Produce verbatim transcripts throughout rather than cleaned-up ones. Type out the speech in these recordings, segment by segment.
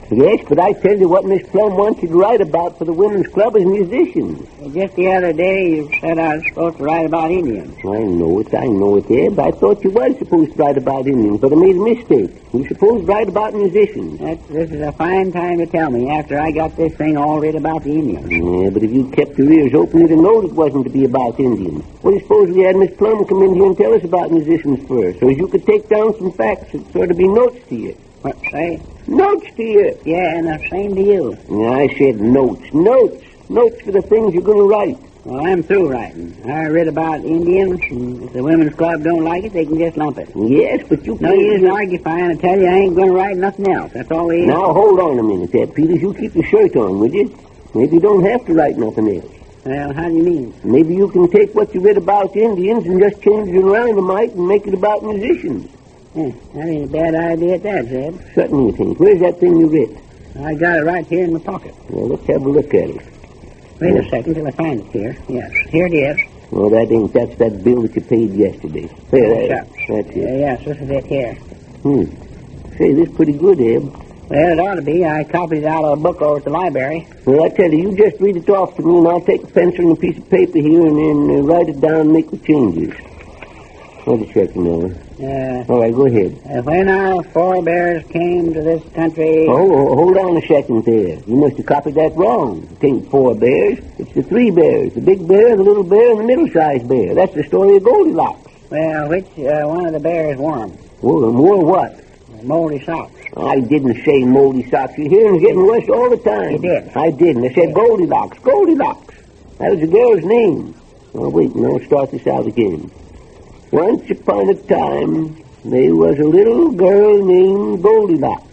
Yes, but I tell you what Miss Plum wants you to write about for the Women's Club is musicians. Well, just the other day you said I was supposed to write about Indians. I know it, I know it, Eb. I thought you were supposed to write about Indians, but I made a mistake. You're supposed to write about musicians. That's, this is a fine time to tell me after I got this thing all written about the Indians. Yeah, but if you kept your ears open, you'd have known it wasn't to be about Indians. Well, you suppose we had Miss Plum come in here and tell us about musicians first, so as you could take down some facts that sort of be notes to you. What, say? Notes to you. Yeah, and the same to you. Yeah, I said notes. Notes. Notes for the things you're going to write. Well, I'm through writing. I read about Indians, and if the Women's Club don't like it, they can just lump it. Yes, but you... No use argufying. I tell you, I ain't going to write nothing else. That's all we is. Now, hold on a minute there, Peters. You keep your shirt on, would you? Maybe you don't have to write nothing else. Well, how do you mean? Maybe you can take what you read about Indians and just change it around a mite and make it about musicians. Yeah, that ain't a bad idea at that, Zeb. Certainly it ain't. Where's that thing you read? I got it right here in my pocket. Well, let's have a look at it. Wait a second till I find it here. Yes, here it is. Well, that ain't. That's that bill that you paid yesterday. There, that, that's it. Uh, yes, this is it here. Hmm. Say, this is pretty good, Eb. Well, it ought to be. I copied it out of a book over at the library. Well, I tell you, you just read it off to me, and I'll take a pencil and a piece of paper here and then uh, write it down and make the changes. Wait a second now. Uh, All right, go ahead. Uh, when our forebears came to this country... Oh, oh, hold on a second there. You must have copied that wrong. It ain't four bears. It's the three bears. The big bear, the little bear, and the middle-sized bear. That's the story of Goldilocks. Well, which uh, one of the bears wore 'em? Well, and more what? Moldy socks. I didn't say moldy socks. You're hearing it's getting worse all the time. You did. I didn't. I said Goldilocks. Goldilocks. That was the girl's name. Oh, wait, now I'll start this out again. Once upon a time, there was a little girl named Goldilocks.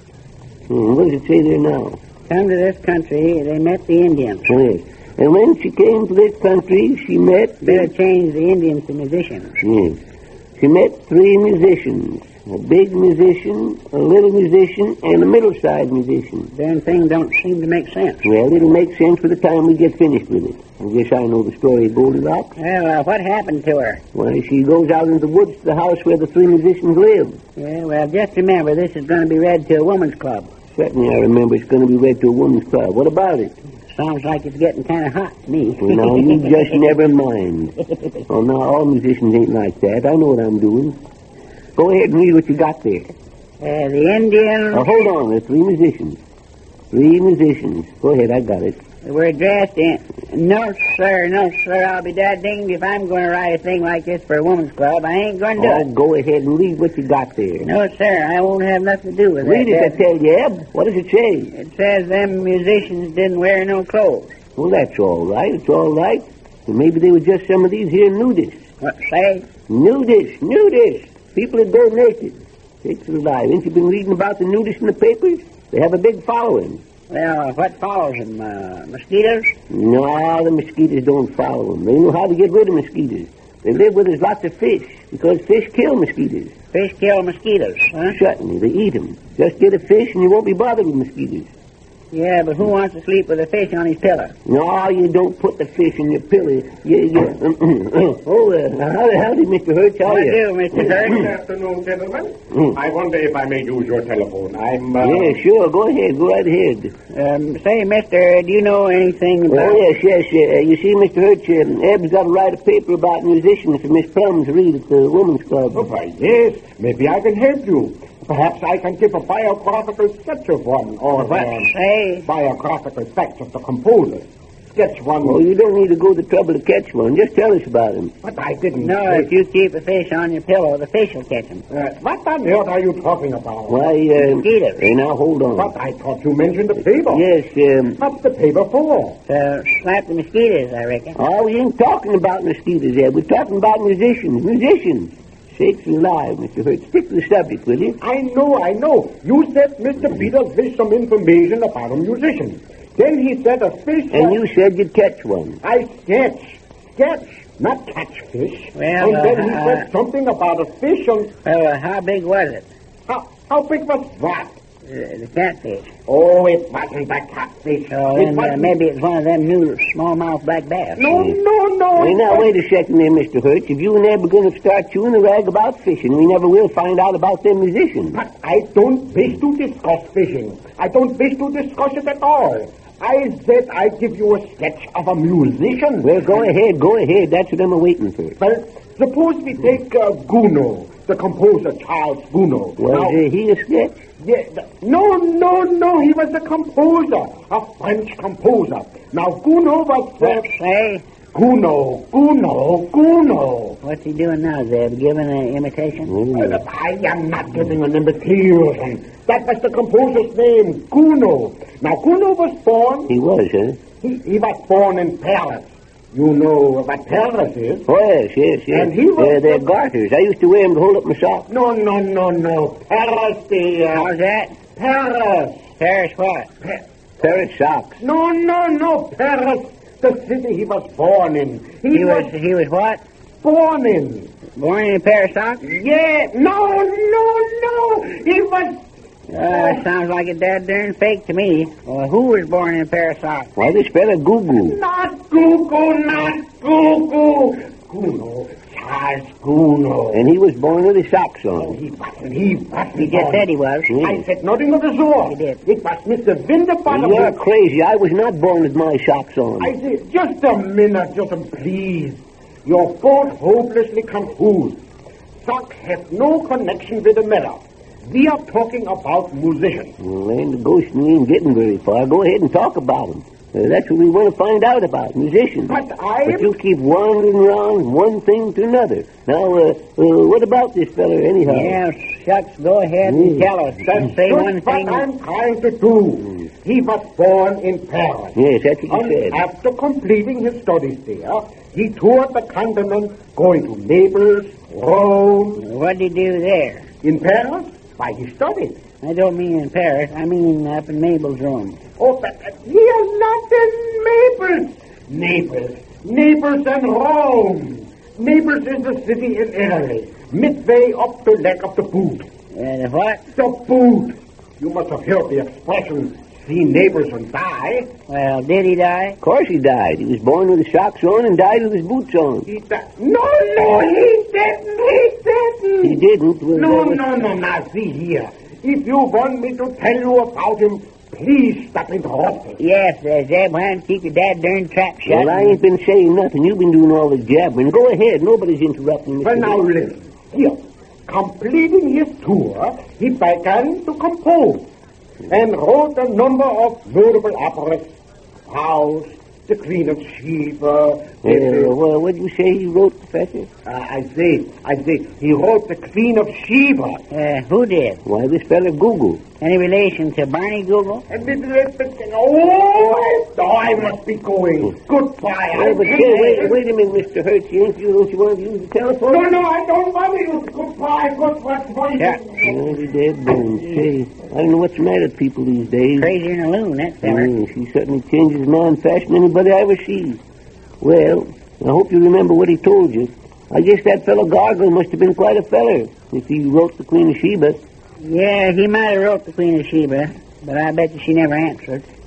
Hmm, what does it say there now? Come to this country, they met the Indians. Oh, yes. And when she came to this country, she met... Better change the Indians to musicians. Yes. She met three musicians. A big musician, a little musician, and a middle-sized musician. Damn thing don't seem to make sense. Well, it'll make sense by the time we get finished with it. I guess I know the story of Goldilocks. Well, uh, what happened to her? Well, she goes out into the woods to the house where the three musicians live. Yeah, well, just remember, this is going to be read to a woman's club. Certainly I remember it's going to be read to a woman's club. What about it? Sounds like it's getting kind of hot to me. Well, now, you just never mind. Oh, now, all musicians ain't like that. I know what I'm doing. Go ahead and read what you got there. Uh, the Indians... Oh, hold on. There's three musicians. Three musicians. Go ahead, I got it. We're dressed in... No, sir, no, sir. I'll be dad dinged if I'm going to write a thing like this for a woman's club. I ain't going to do Oh, it. go ahead and read what you got there. No, sir, I won't have nothing to do with Read that. it, I tell you, Eb. What does it say? It says them musicians didn't wear no clothes. Well, that's all right. It's all right. Well, maybe they were just some of these here nudists. What, say? Nudists, nudists. People that go naked. Sakes alive. Ain't you been reading about the nudists in the papers? They have a big following. Well, what follows them? Uh, mosquitoes? No, the mosquitoes don't follow them. They know how to get rid of mosquitoes. They live where there's lots of fish, because fish kill mosquitoes. Fish kill mosquitoes, huh? Certainly, they eat them. Just get a fish and you won't be bothered with mosquitoes. Yeah, but who wants to sleep with a fish on his pillow? No, you don't put the fish in your pillow. You, you, oh, uh, howdy, howdy, Mister Hertz, how How are do you? you do, Mister Hertz? Good afternoon, gentlemen. Mm. I wonder if I may use your telephone. I'm, uh... Yeah, sure, go ahead, go right ahead. Um, say, mister, do you know anything about... Oh, yes, yes. Uh, you see, Mister Hertz, uh, Eb's got to write a paper about musicians for Miss Plum to read at the Women's Club. Oh, why, yes. Maybe I can help you. Perhaps I can give a biographical sketch of one, or What? um, Say? biographical sketch of the composer. Sketch one. Oh, you don't need to go to trouble to catch one. Just tell us about him. But I didn't. No, if you keep a fish on your pillow, the fish will catch him. Uh, what on earth are you talking about? Why, uh... Mosquitoes. Hey, now, hold on. But I thought you mentioned the paper. Yes, um... What's the paper for? To slap the mosquitoes, I reckon. Oh, we ain't talking about mosquitoes, Eb. We're talking about musicians. Musicians. Sakes alive, Mister Hertz. Stick to the subject, will you? I know, I know. You said Mister Peters wished some information about a musician. Then he said a fish... And was- you said you'd catch one. I sketch. Sketch, not catch fish. Well, and then uh, he uh, said something about a fish on... Well, uh, how big was it? How, how big was what? The, the catfish. Oh, it wasn't the catfish. So it then, uh, wasn't... maybe it's one of them new smallmouth black bass. No, no, no. Wait, it now, wasn't- wait a second there, Mister Hertz. If you and Eb are going to start chewing the rag about fishing, we never will find out about them musicians. But I don't wish to discuss fishing. I don't wish to discuss it at all. I said I'd give you a sketch of a musician. Well, go ahead, go ahead. That's what I'm waiting for. Well, suppose we take uh, Gounod, the composer Charles Gounod. Was Now- uh, he a sketch? Yeah, th- no, no, no, he was a composer, a French composer. Now, Gounod was... Uh, Say, Gounod, Gounod, Gounod. what's he doing now, Zeb? Giving an imitation? Uh, I am not giving an imitation. That was the composer's name, Gounod. Now, Gounod was born... He was, huh? He, he was born in Paris. You know what Paris is? Oh, yes, yes, yes. And he was- Uh, they're garters. I used to wear them to hold up my socks. No, no, no, no. Paris, the... Uh, How's that? Paris. Paris what? Pa- Paris socks. No, no, no, Paris. The city he was born in. He, He was, he was what? born in. Born in a pair of socks? Yeah, no, no, no. He was... Uh, sounds like a dead darn fake to me. Well, who was born in a pair of socks? Why, this fella Goo-Goo. Not Google, not Google. Gounod, Charles Gounod. And he was born with his socks Oh, on. he wasn't, he wasn't. He just said he was. Yeah. I said nothing of the sort. He did. It was Mister Winterbottom. You're crazy. I was not born with my socks on. I said, just a minute, just a please. You're both hopelessly confused. Socks have no connection with the matter. We are talking about musicians. Well, and the ghost we ain't getting very far. Go ahead and talk about them. Uh, that's what we want to find out about, musicians. But I... But you keep wandering around one thing to another. Now, uh, uh, what about this fella, anyhow? Yeah, shucks, go ahead and Mm. tell us. Just say Just one what thing. I'm trying to do. He was born in Paris. Yes, that's what you And said. after completing his studies there, he toured the continent, going to Naples, Rome. What'd he do there? In Paris, why, he studied. I don't mean in Paris. I mean up in Mabel's room. Oh, but uh, he is not in Naples. Naples. Naples and Rome. Naples is a city in Italy, midway up the leg of the boot. Uh, the what? The boot. You must have heard the expression, see neighbors and die. Well, did he die? Of course he died. He was born with his socks on and died with his boots on. He died. No, no, he didn't. He didn't. He didn't. Well, No, that was- no, no, now see here. If you want me to tell you about him, please stop interrupting. Yes, uh, Zeb, why don't you keep your dad darn trap shut? Well, I ain't been saying nothing. You've been doing all the jabbering. Go ahead. Nobody's interrupting me. Well, now listen. Here, completing his tour, he began to compose and wrote a number of notable operas. Faust, The Queen of Sheba. Uh, well, what did you say he wrote, Professor? uh, I say, I say, he wrote The Queen of Sheba. Uh, who did? Why, this fella Google. Any relation to Barney Google? And it, it, it, oh, oh, I must be going. Goodbye. Oh, I but will- say, wait, wait a minute, Mister Hertz. You ain't you, don't you want to use the telephone? No, no, I don't want to use goodbye. Goodbye. Goodbye. Yeah. Oh, the dead bones. Say, I don't know what's the matter with people these days. Crazier than a loon, that feller. Yeah, she certainly changes man faster than anybody I ever see. Well, I hope you remember what he told you. I guess that fellow Gargle must have been quite a feller if he wrote the Queen of Sheba. Yeah, he might have wrote the Queen of Sheba, but I bet you she never answered.